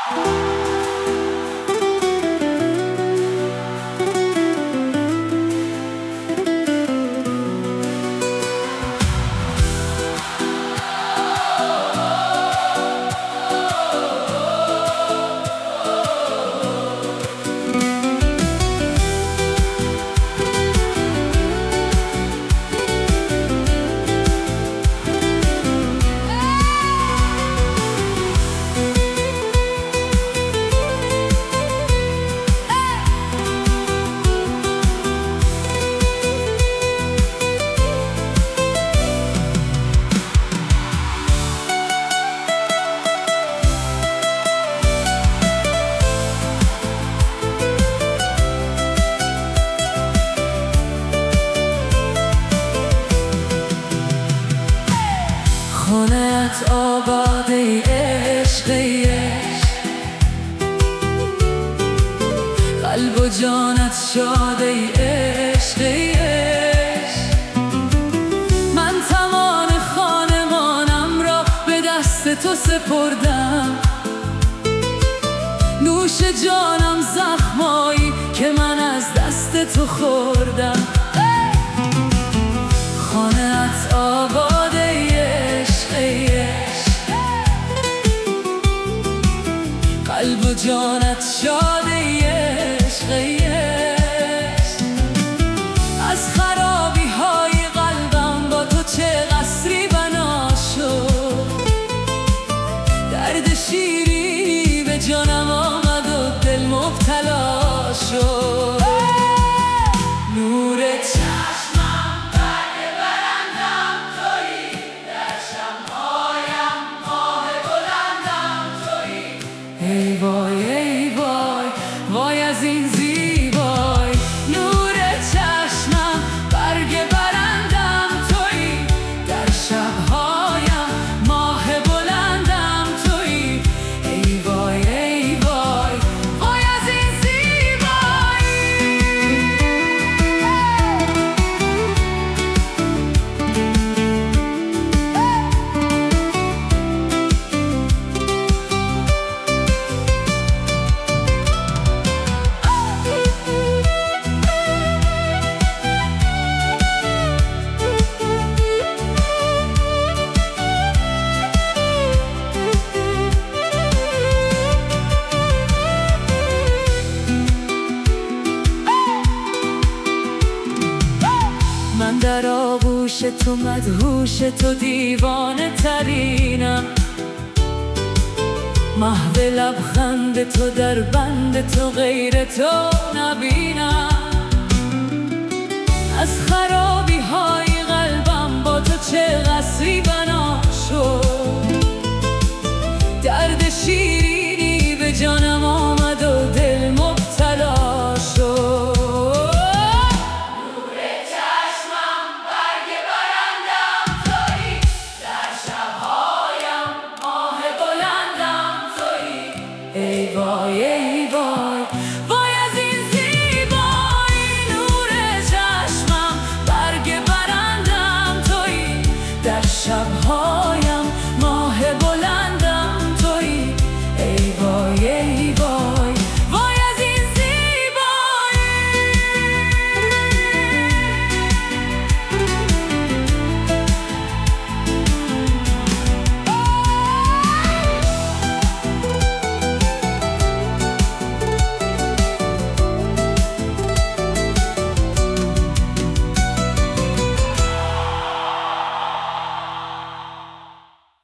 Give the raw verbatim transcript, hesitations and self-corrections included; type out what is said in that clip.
خونه‌ات آباد ای عشق ای عشق، قلب و جانت شاد ای عشق ای عشق. من تمام خانمانم را به دست تو سپردم، نوش جانم زخمایی که من از دست تو خوردم. خانه‌ات آباد ای عشق ای عشق، قلب و جانت شاد ای عشق ای عشق. از خرابی های قلبم با تو چه قصری بنا شد، درد شیرینی به جانم آمد و دل مبتلا شد. نور چشمم برگ برندم تویی، در شب‌هایم ماه بلندم تویی. ای وای ای وای وای از این زیبایی، نور چشمم برگ برندم تویی، در شب‌هایم ماه بلندم تویی. ای وای ای وای وای از این زیبایی. من در آغوش تو مدهوش تو دیوانه ترینم، محو لبخند تو در بند تو غیر تو نبینم. از خرابی های قلبم با تو چه قصری بنا شد، درد شیرینی به جانم آمد و دل مبتلا شد. ای وای